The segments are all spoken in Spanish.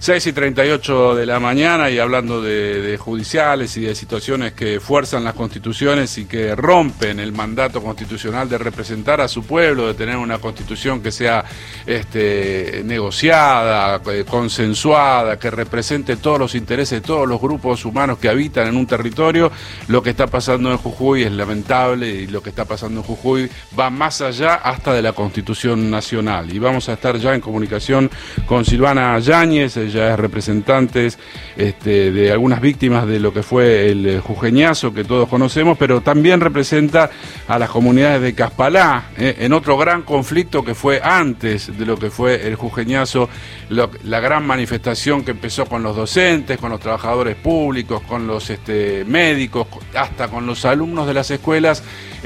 6:38 de la mañana, y hablando de judiciales y de situaciones que fuerzan las constituciones y que rompen el mandato constitucional de representar a su pueblo, de tener una constitución que sea negociada, consensuada, que represente todos los intereses de todos los grupos humanos que habitan en un territorio. Lo que está pasando en Jujuy es lamentable, y lo que está pasando en Jujuy va más allá hasta de la Constitución Nacional. Y vamos a estar ya en comunicación con Silvana Yáñez. Ella es representante de algunas víctimas de lo que fue el jujeñazo que todos conocemos, pero también representa a las comunidades de Caspalá, en otro gran conflicto que fue antes de lo que fue el jujeñazo, la gran manifestación que empezó con los docentes, con los trabajadores públicos, con los médicos, hasta con los alumnos de las escuelas,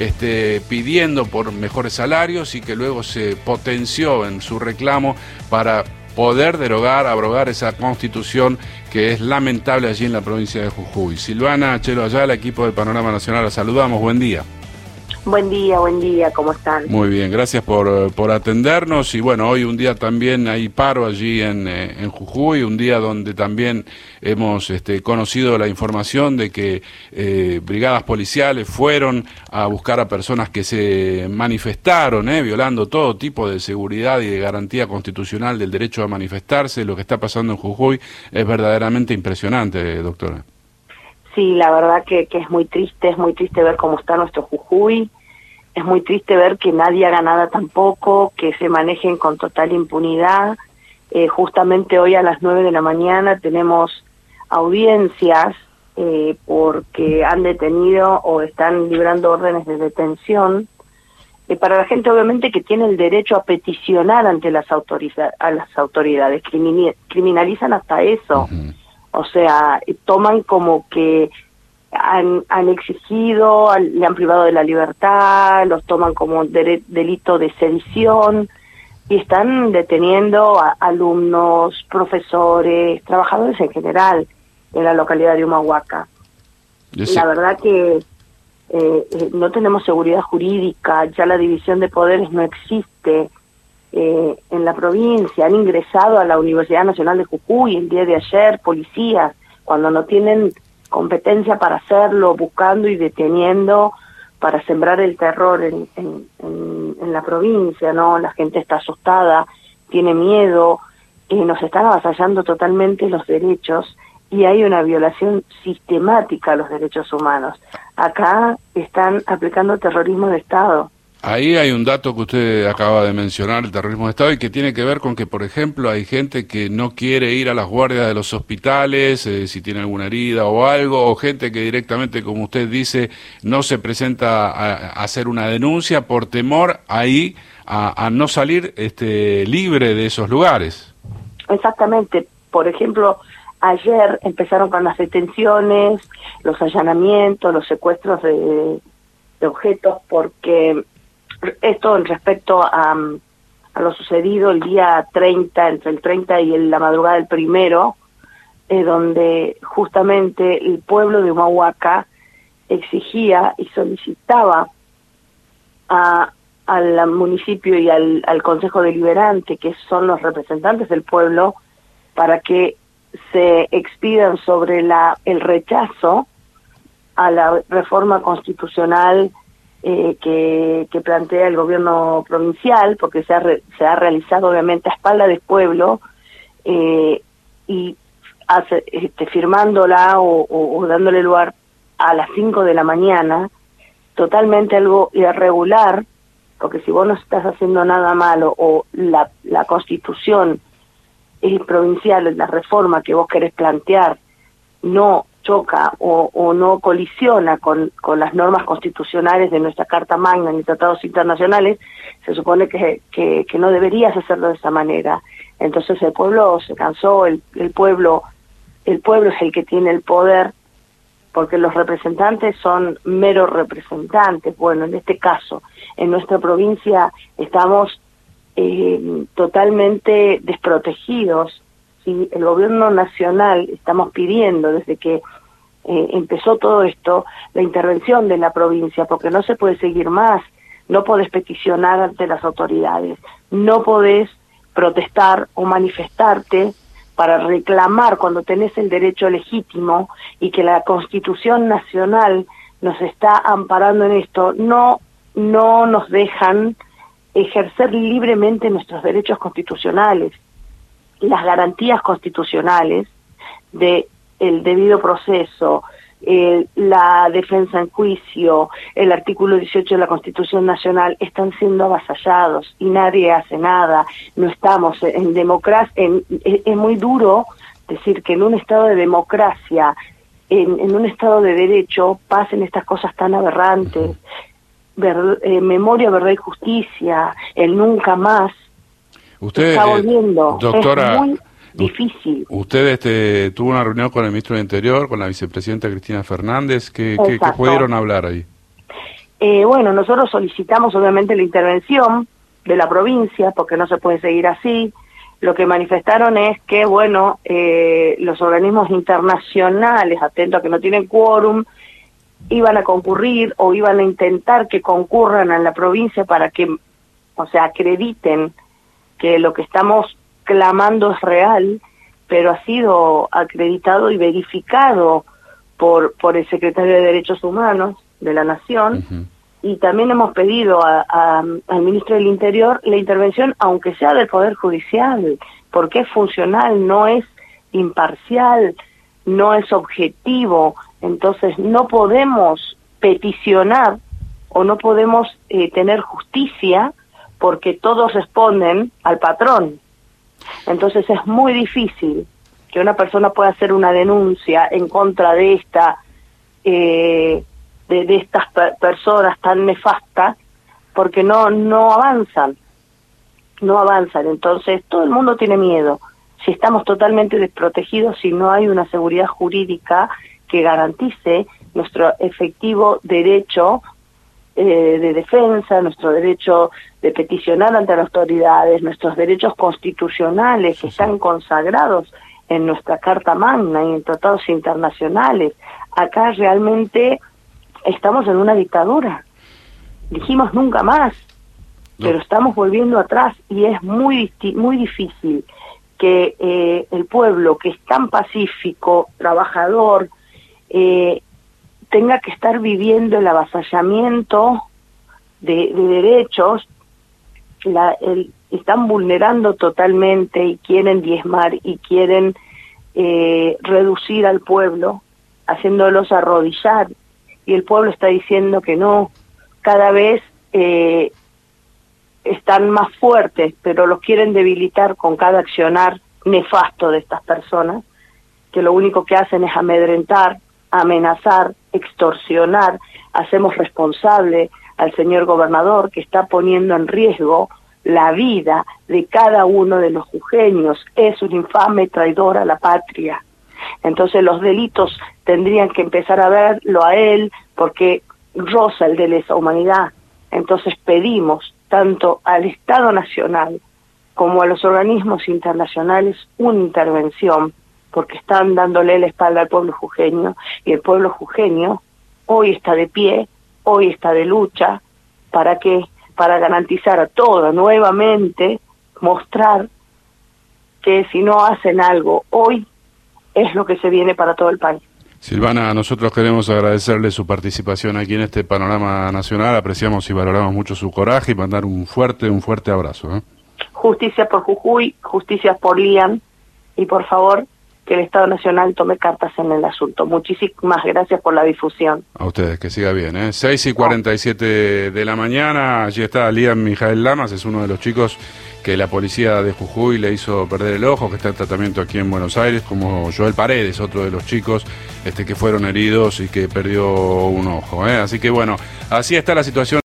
pidiendo por mejores salarios, y que luego se potenció en su reclamo para poder abrogar esa constitución que es lamentable allí en la provincia de Jujuy. Silvana Chelo Ayala, equipo de Panorama Nacional, la saludamos, buen día. Buen día, ¿cómo están? Muy bien, gracias por atendernos. Y bueno, hoy un día también hay paro allí en Jujuy, un día donde también hemos conocido la información de que brigadas policiales fueron a buscar a personas que se manifestaron, violando todo tipo de seguridad y de garantía constitucional del derecho a manifestarse. Lo que está pasando en Jujuy es verdaderamente impresionante, doctora. Sí, la verdad que es muy triste ver cómo está nuestro Jujuy, es muy triste ver que nadie haga nada tampoco, que se manejen con total impunidad. Justamente hoy a las 9 de la mañana tenemos audiencias porque han detenido o están librando órdenes de detención para la gente, obviamente, que tiene el derecho a peticionar ante las autoridades, criminalizan hasta eso. Uh-huh. O sea, toman como que han exigido, le han privado de la libertad, los toman como delito de sedición, y están deteniendo a alumnos, profesores, trabajadores en general en la localidad de Humahuaca. La verdad que no tenemos seguridad jurídica, ya la división de poderes no existe en la provincia. Han ingresado a la Universidad Nacional de Jujuy el día de ayer policías, cuando no tienen competencia para hacerlo, buscando y deteniendo para sembrar el terror en la provincia, ¿no? La gente está asustada, tiene miedo, nos están avasallando totalmente los derechos, y hay una violación sistemática a los derechos humanos. Acá están aplicando terrorismo de Estado. Ahí hay un dato que usted acaba de mencionar, el terrorismo de Estado, y que tiene que ver con que, por ejemplo, hay gente que no quiere ir a las guardias de los hospitales si tiene alguna herida o algo, o gente que directamente, como usted dice, no se presenta a hacer una denuncia por temor ahí a no salir libre de esos lugares. Exactamente. Por ejemplo, ayer empezaron con las detenciones, los allanamientos, los secuestros de objetos, porque esto en respecto a lo sucedido el día 30, entre el 30 y la madrugada del 1, donde justamente el pueblo de Humahuaca exigía y solicitaba al municipio y al Consejo Deliberante, que son los representantes del pueblo, para que se expidan sobre el rechazo a la reforma constitucional que plantea el gobierno provincial, porque se ha realizado obviamente a espalda del pueblo, y firmándola o dándole lugar a las 5 de la mañana, totalmente algo irregular, porque si vos no estás haciendo nada malo, o la constitución provincial, la reforma que vos querés plantear, no choca o no colisiona con las normas constitucionales de nuestra Carta Magna ni tratados internacionales, se supone que no deberías hacerlo de esa manera. Entonces el pueblo se cansó, el pueblo es el que tiene el poder, porque los representantes son meros representantes. Bueno, en este caso, en nuestra provincia estamos totalmente desprotegidos. Si el gobierno nacional estamos pidiendo desde que empezó todo esto, la intervención de la provincia, porque no se puede seguir más, no podés peticionar ante las autoridades, no podés protestar o manifestarte para reclamar cuando tenés el derecho legítimo y que la Constitución Nacional nos está amparando en esto, no nos dejan ejercer libremente nuestros derechos constitucionales, las garantías constitucionales de el debido proceso, la defensa en juicio, el artículo 18 de la Constitución Nacional están siendo avasallados y nadie hace nada. No estamos en democracia. Es muy duro decir que en un estado de democracia, en un estado de derecho, pasen estas cosas tan aberrantes. Memoria, verdad y justicia, el nunca más. Usted está volviendo. Doctora, es muy difícil. Usted tuvo una reunión con el ministro del Interior, con la vicepresidenta Cristina Fernández. ¿Qué pudieron hablar ahí? Bueno, nosotros solicitamos obviamente la intervención de la provincia, porque no se puede seguir así. Lo que manifestaron es que, bueno, los organismos internacionales, atentos a que no tienen quórum, iban a concurrir o iban a intentar que concurran a la provincia para que, o sea, acrediten que lo que estamos clamando es real, pero ha sido acreditado y verificado por el secretario de Derechos Humanos de la Nación. Y también hemos pedido al ministro del Interior la intervención, aunque sea del Poder Judicial, porque es funcional, no es imparcial, no es objetivo. Entonces no podemos peticionar o no podemos tener justicia porque todos responden al patrón. Entonces es muy difícil que una persona pueda hacer una denuncia en contra de de estas personas tan nefastas, porque no avanzan. Entonces todo el mundo tiene miedo. Si estamos totalmente desprotegidos, si no hay una seguridad jurídica que garantice nuestro efectivo derecho de defensa, nuestro derecho de peticionar ante las autoridades, nuestros derechos constitucionales que están consagrados en nuestra Carta Magna y en tratados internacionales. Acá realmente estamos en una dictadura. Dijimos nunca más, pero estamos volviendo atrás y es muy difícil que el pueblo, que es tan pacífico, trabajador, tenga que estar viviendo el avasallamiento de derechos. Están vulnerando totalmente y quieren diezmar y quieren reducir al pueblo, haciéndolos arrodillar, y el pueblo está diciendo que no. Cada vez están más fuertes, pero los quieren debilitar con cada accionar nefasto de estas personas, que lo único que hacen es amedrentar, amenazar, extorsionar. Hacemos responsable al señor gobernador, que está poniendo en riesgo la vida de cada uno de los jujeños. Es un infame traidor a la patria. Entonces los delitos tendrían que empezar a verlo a él, porque roza el de lesa humanidad. Entonces pedimos tanto al Estado Nacional como a los organismos internacionales una intervención, porque están dándole la espalda al pueblo jujeño, y el pueblo jujeño hoy está de pie, hoy está de lucha. ¿Para qué? Para garantizar a todos, nuevamente, mostrar que si no hacen algo hoy, es lo que se viene para todo el país. Silvana, nosotros queremos agradecerle su participación aquí en este panorama nacional. Apreciamos y valoramos mucho su coraje y mandar un fuerte abrazo. Justicia por Jujuy, justicia por Lian, y por favor que el Estado Nacional tome cartas en el asunto. Muchísimas gracias por la difusión. A ustedes, que siga bien. 6:47 de la mañana, allí está Lian Mijael Lamas, es uno de los chicos que la policía de Jujuy le hizo perder el ojo, que está en tratamiento aquí en Buenos Aires, como Joel Paredes, otro de los chicos que fueron heridos y que perdió un ojo. Así que bueno, así está la situación.